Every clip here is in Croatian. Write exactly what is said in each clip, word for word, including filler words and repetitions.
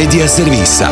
Media servisa.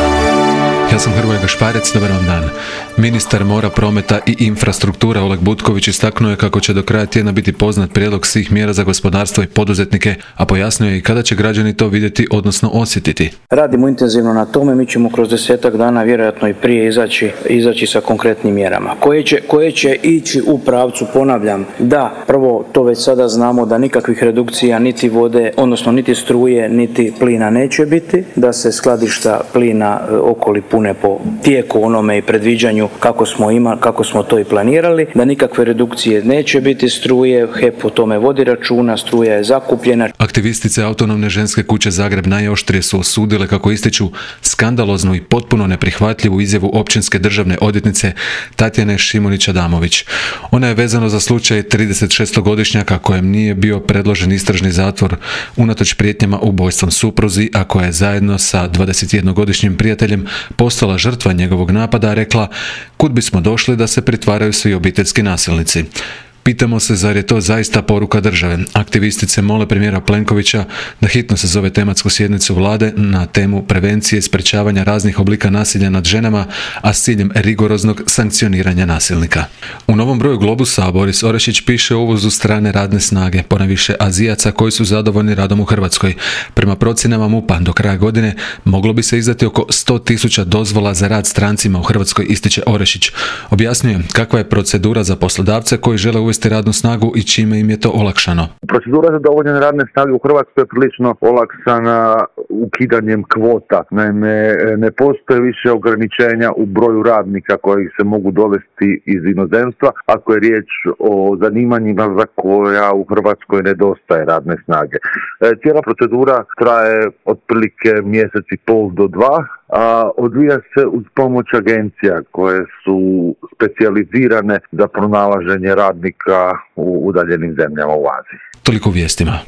Ja sam Hrvoje Gašparec, dobar vam dan. Ministar mora, prometa i infrastruktura Oleg Butković istaknuo je kako će do kraja tjedna biti poznat prijedlog svih mjera za gospodarstvo i poduzetnike, a pojasnio je i kada će građani to vidjeti, odnosno osjetiti. Radimo intenzivno na tome, mi ćemo kroz desetak dana vjerojatno i prije izaći, izaći sa konkretnim mjerama koje će, koje će ići u pravcu, ponavljam, da prvo to već sada znamo da nikakvih redukcija niti vode, odnosno niti struje, niti plina neće biti, da se skladišta plina okoli pune po tijeku onome i predviđanju kako smo imali, kako smo to i planirali, da nikakve redukcije neće biti struje, H E P o tome vodi računa, struja je zakupljena. Aktivistice Autonomne ženske kuće Zagreb najoštrije su osudile, kako ističu, skandaloznu i potpuno neprihvatljivu izjavu općinske državne odvjetnice Tatjane Šimunić-Adamović. Ona je vezano za slučaj tridesetšestogodišnjaka kojem nije bio predložen istražni zatvor unatoč prijetnjama ubojstvom supruzi, a koja je zajedno sa dvadesetjednogodišnjim prijateljem postala žrtva njegovog napada, rekla: "Kud bismo došli da se pritvaraju svi obiteljski nasilnici?" Pitamo se, zar je to zaista poruka države? Aktivistice mole premijera Plenkovića da hitno sazove tematsku sjednicu vlade na temu prevencije i sprečavanja raznih oblika nasilja nad ženama, a s ciljem rigoroznog sankcioniranja nasilnika. U novom broju Globusa Boris Orešić piše o uvozu strane radne snage, ponajviše Azijaca koji su zadovoljni radom u Hrvatskoj. Prema procjenama MUP-a do kraja godine moglo bi se izdati oko sto tisuća dozvola za rad strancima u Hrvatskoj, ističe Orešić. Objasnjuje kakva je procedura za poslodavce koji žele uvesti radnu snagu i čime im je to olakšano. Procedura za dovođenje radne snage u Hrvatskoj je prilično olakšana ukidanjem kvota. Naime, ne postoje više ograničenja u broju radnika koji se mogu dovesti iz inozemstva ako je riječ o zanimanjima za koja u Hrvatskoj nedostaje radne snage. Cijela procedura traje otprilike mjesec i pol do dva, a odvija se uz pomoć agencija koje su specijalizirane za pronalaženje radnika u udaljenim zemljama u Aziji. Toliko u vijestima.